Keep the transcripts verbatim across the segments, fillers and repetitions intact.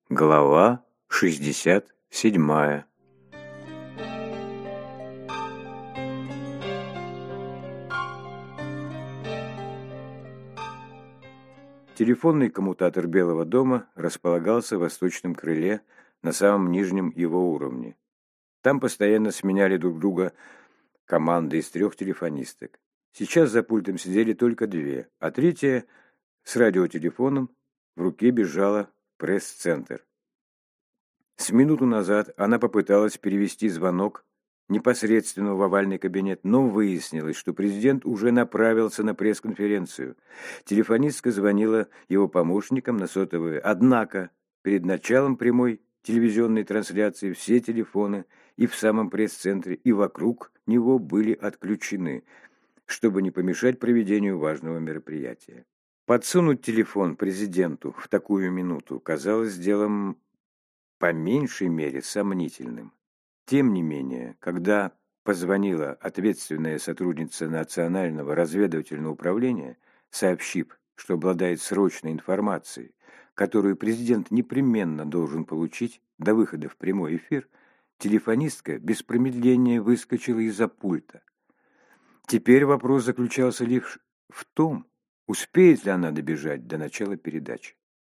Глава шестьдесят седьмая. Телефонный коммутатор Белого дома располагался в восточном крыле на самом нижнем его уровне. Там постоянно сменяли друг друга команды из трех телефонисток. Сейчас за пультом сидели только две, а третья с радиотелефоном в руке бежала в пресс-центр. С минуту назад она попыталась перевести звонок непосредственно в овальный кабинет, но выяснилось, что президент уже направился на пресс-конференцию. Телефонистка звонила его помощникам на сотовые, однако перед началом прямой телевизионной трансляции все телефоны и в самом пресс-центре, и вокруг него были отключены, чтобы не помешать проведению важного мероприятия. Подсунуть телефон президенту в такую минуту казалось делом по меньшей мере сомнительным. Тем не менее, когда позвонила ответственная сотрудница Национального разведывательного управления, сообщив, что обладает срочной информацией, которую президент непременно должен получить до выхода в прямой эфир, телефонистка без промедления выскочила из-за пульта. Теперь вопрос заключался лишь в том, успеет ли она добежать до начала передачи.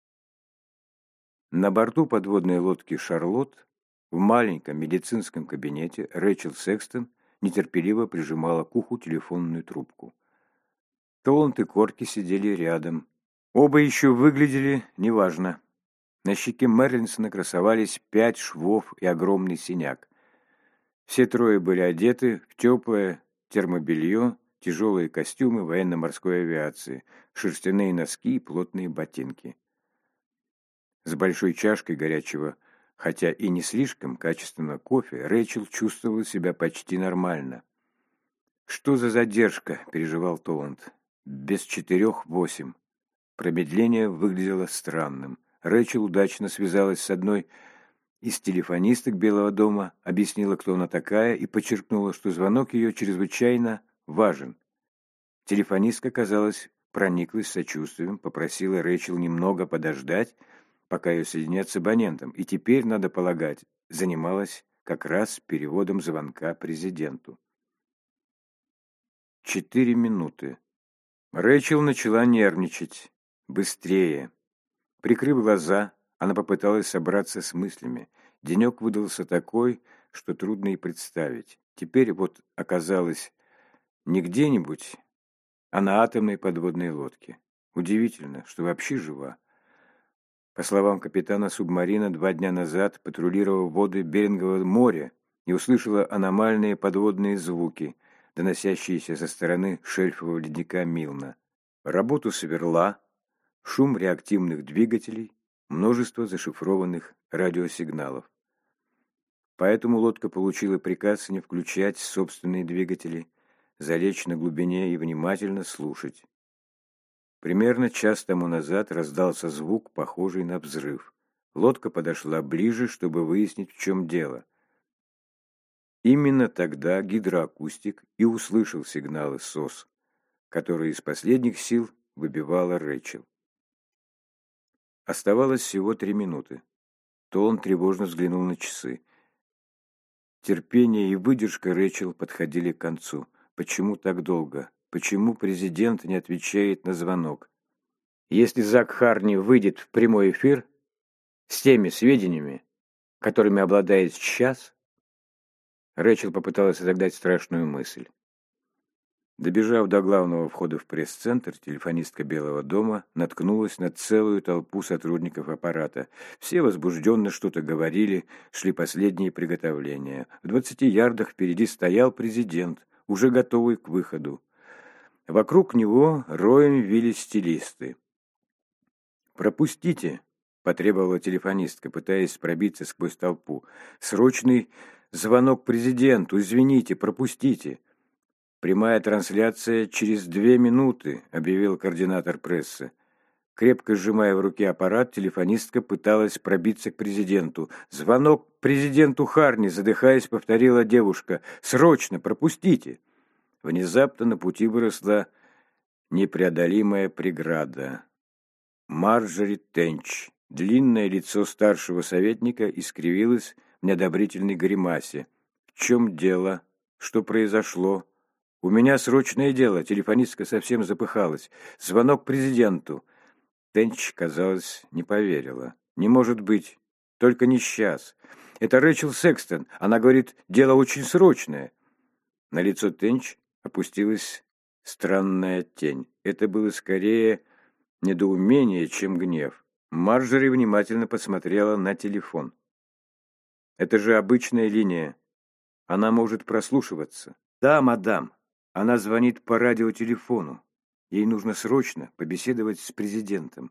На борту подводной лодки «Шарлотт» в маленьком медицинском кабинете Рэйчел Секстон нетерпеливо прижимала к уху телефонную трубку. Толланд и Корки сидели рядом. Оба еще выглядели неважно. На щеке Мерлинсона красовались пять швов и огромный синяк. Все трое были одеты в теплое термобелье, тяжелые костюмы военно-морской авиации, шерстяные носки и плотные ботинки. С большой чашкой горячего, хотя и не слишком качественного кофе, Рэйчел чувствовала себя почти нормально. «Что за задержка?» – переживал Толланд. «Без четырех восемь». Промедление выглядело странным. Рэйчел удачно связалась с одной из телефонисток Белого дома, объяснила, кто она такая, и подчеркнула, что звонок ее чрезвычайно важен. Телефонистка, казалось, прониклась сочувствием, попросила Рэйчел немного подождать, пока ее соединят с абонентом, и теперь, надо полагать, занималась как раз переводом звонка президенту. Четыре минуты. Рэйчел начала нервничать. Быстрее. Прикрыв глаза, она попыталась собраться с мыслями. Денек выдался такой, что трудно и представить. Теперь вот оказалась не где-нибудь, а на атомной подводной лодке. Удивительно, что вообще жива. По словам капитана субмарина, два дня назад патрулировала воды Берингового моря и услышала аномальные подводные звуки, доносящиеся со стороны шельфового ледника Милна. Работу сверла, шум реактивных двигателей, множество зашифрованных радиосигналов. Поэтому лодка получила приказ не включать собственные двигатели, залечь на глубине и внимательно слушать. Примерно час тому назад раздался звук, похожий на взрыв. Лодка подошла ближе, чтобы выяснить, в чем дело. Именно тогда гидроакустик и услышал сигналы СОС, которые из последних сил выбивала Рэйчел. Оставалось всего три минуты. Толланд тревожно взглянул на часы. Терпение и выдержка Рэйчел подходили к концу. Почему так долго? Почему президент не отвечает на звонок? Если Зак Харни выйдет в прямой эфир с теми сведениями, которыми обладает сейчас, Рэйчел попыталась отогнать страшную мысль. Добежав до главного входа в пресс-центр, телефонистка Белого дома наткнулась на целую толпу сотрудников аппарата. Все возбужденно что-то говорили, шли последние приготовления. В двадцати ярдах впереди стоял президент, уже готовый к выходу. Вокруг него роем вились стилисты. «Пропустите!» – потребовала телефонистка, пытаясь пробиться сквозь толпу. «Срочный звонок президенту! Извините, пропустите!» «Прямая трансляция через две минуты», – объявил координатор прессы. Крепко сжимая в руке аппарат, телефонистка пыталась пробиться к президенту. «Звонок президенту Харни!» – задыхаясь, повторила девушка. «Срочно! Пропустите!» Внезапно на пути выросла непреодолимая преграда. Марджори Тенч, Длинное лицо старшего советника искривилось в неодобрительной гримасе. «В чем дело? Что произошло?» «У меня срочное дело», — телефонистка совсем запыхалась. «Звонок президенту». Тенч, казалось, не поверила. «Не может быть. Только не сейчас. Это Рэчел Секстон. Она говорит, дело очень срочное». На лицо Тенч опустилась странная тень. Это было скорее недоумение, чем гнев. Марджори внимательно посмотрела на телефон. «Это же обычная линия. Она может прослушиваться». «Да, мадам. Она звонит по радиотелефону. Ей нужно срочно побеседовать с президентом».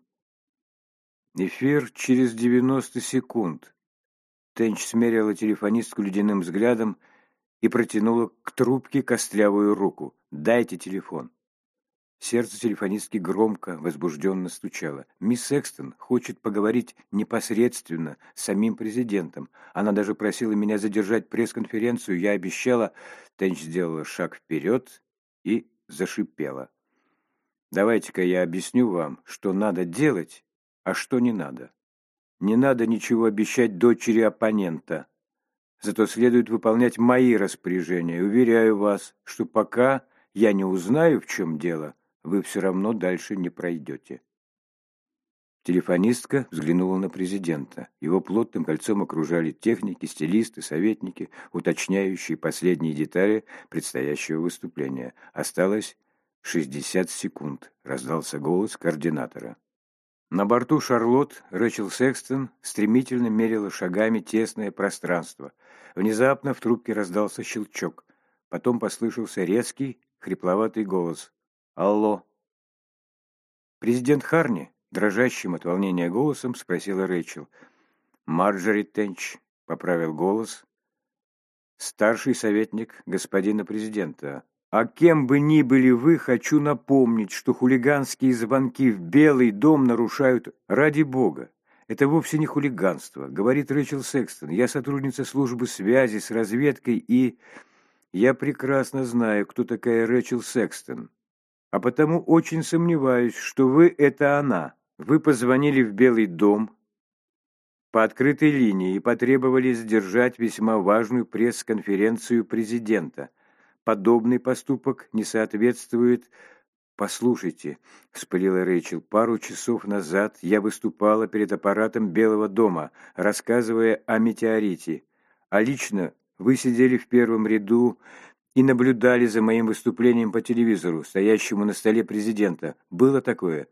«Эфир через девяносто секунд». Тенч смерила телефонистку ледяным взглядом и протянула к трубке костлявую руку. «Дайте телефон». Сердце телефонистки громко, возбужденно стучало. «Мисс Секстон хочет поговорить непосредственно с самим президентом. Она даже просила меня задержать пресс-конференцию. Я обещала...» Тенч сделала шаг вперед и зашипела. «Давайте-ка я объясню вам, что надо делать, а что не надо. Не надо ничего обещать дочери оппонента. Зато следует выполнять мои распоряжения. Уверяю вас, что пока я не узнаю, в чем дело, вы все равно дальше не пройдете». Телефонистка взглянула на президента. Его плотным кольцом окружали техники, стилисты, советники, уточняющие последние детали предстоящего выступления. Осталось шестьдесят секунд. Раздался голос координатора. На борту «Шарлотт» Рэчел Секстон стремительно мерила шагами тесное пространство. Внезапно в трубке раздался щелчок. Потом послышался резкий, хрипловатый голос. «Алло!» «Президент Харни?» — дрожащим от волнения голосом спросила Рэчел. «Марджори Тенч», — поправил голос. «Старший советник господина президента. А кем бы ни были вы, хочу напомнить, что хулиганские звонки в Белый дом нарушают ради бога. Это вовсе не хулиганство, говорит Рэчел Секстон. Я сотрудница службы связи с разведкой и... Я прекрасно знаю, кто такая Рэчел Секстон. А потому очень сомневаюсь, что вы — это она. Вы позвонили в Белый дом по открытой линии и потребовали задержать весьма важную пресс-конференцию президента. Подобный поступок не соответствует... «Послушайте», — вспылила Рэйчел, — «пару часов назад я выступала перед аппаратом Белого дома, рассказывая о метеорите. А лично вы сидели в первом ряду и наблюдали за моим выступлением по телевизору, стоящему на столе президента. Было такое?»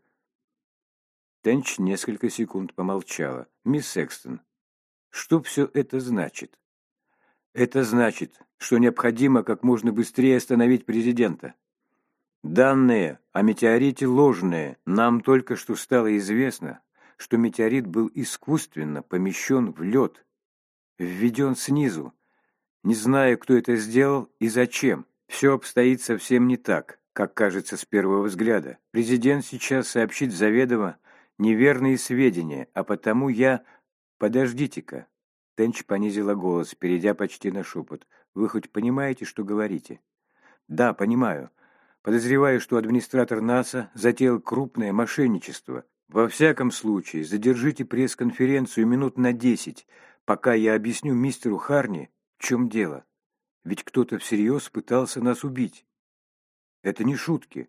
Тенч несколько секунд помолчала. «Мисс Секстон, что все это значит?» «Это значит, что необходимо как можно быстрее остановить президента. Данные о метеорите ложные. Нам только что стало известно, что метеорит был искусственно помещен в лед, введен снизу. Не знаю, кто это сделал и зачем. Все обстоит совсем не так, как кажется с первого взгляда. Президент сейчас сообщит заведомо неверные сведения, а потому я... Подождите-ка». Тенч понизила голос, перейдя почти на шепот. «Вы хоть понимаете, что говорите?» «Да, понимаю. Подозреваю, что администратор НАСА затеял крупное мошенничество. Во всяком случае, задержите пресс-конференцию минут на десять, пока я объясню мистеру Харни, в чем дело. Ведь кто-то всерьез пытался нас убить. Это не шутки».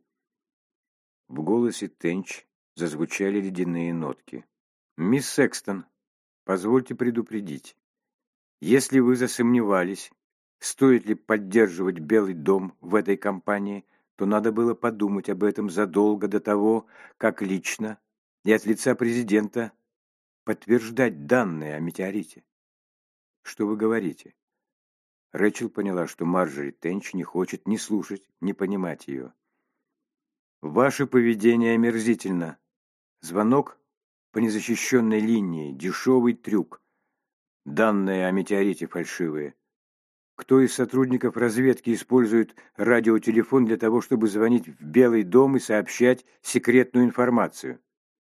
В голосе Тенч зазвучали ледяные нотки. «Мисс Секстон, позвольте предупредить. Если вы засомневались, стоит ли поддерживать Белый дом в этой кампании, то надо было подумать об этом задолго до того, как лично и от лица президента подтверждать данные о метеорите. Что вы говорите?» Рэчел поняла, что Марджори Тенч не хочет ни слушать, ни понимать ее. «Ваше поведение омерзительно. Звонок по незащищенной линии, дешевый трюк. Данные о метеорите фальшивые. Кто из сотрудников разведки использует радиотелефон для того, чтобы звонить в Белый дом и сообщать секретную информацию?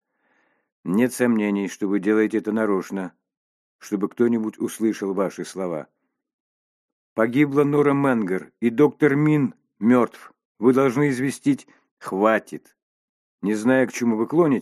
Нет сомнений, что вы делаете это нарочно, чтобы кто-нибудь услышал ваши слова. Погибла Нора Менгер, и доктор Мин мертв. Вы должны известить... Хватит. Не знаю, к чему вы клоните,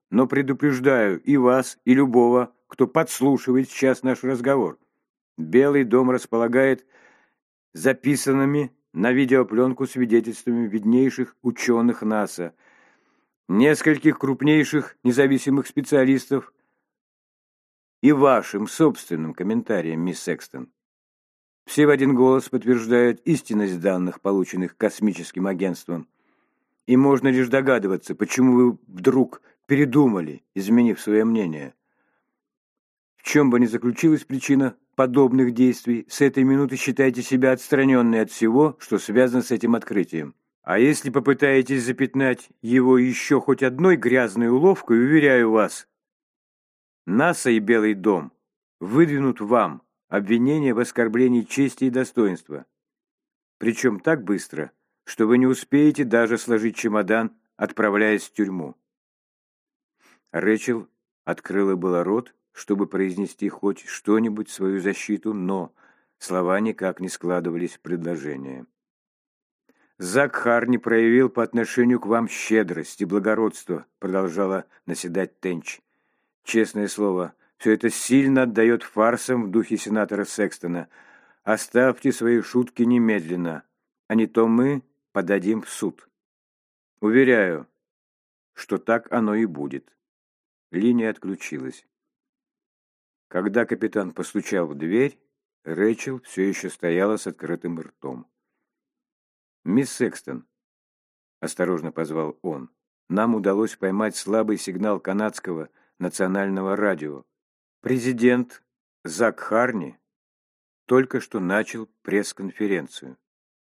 но предупреждаю и вас, и любого, кто подслушивает сейчас наш разговор. Белый дом располагает записанными на видеопленку свидетельствами виднейших ученых НАСА, нескольких крупнейших независимых специалистов и вашим собственным комментарием, мисс Секстон. Все в один голос подтверждают истинность данных, полученных космическим агентством. И можно лишь догадываться, почему вы вдруг передумали, изменив свое мнение. В чем бы ни заключилась причина подобных действий, с этой минуты считайте себя отстраненной от всего, что связано с этим открытием. А если попытаетесь запятнать его еще хоть одной грязной уловкой, уверяю вас, НАСА и Белый дом выдвинут вам обвинение в оскорблении чести и достоинства. Причем так быстро, что вы не успеете даже сложить чемодан, отправляясь в тюрьму. Рэчел открыла было рот, чтобы произнести хоть что-нибудь в свою защиту, но слова никак не складывались в предложение. «Зак Харни проявил по отношению к вам щедрость и благородство», продолжала наседать Тенч. «Честное слово, все это сильно отдает фарсам в духе сенатора Секстона. Оставьте свои шутки немедленно, а не то мы подадим в суд. Уверяю, что так оно и будет». Линия отключилась. Когда капитан постучал в дверь, Рэчел все еще стояла с открытым ртом. «Мисс Секстон», — осторожно позвал он, — «нам удалось поймать слабый сигнал канадского национального радио. Президент Зак Харни только что начал пресс-конференцию.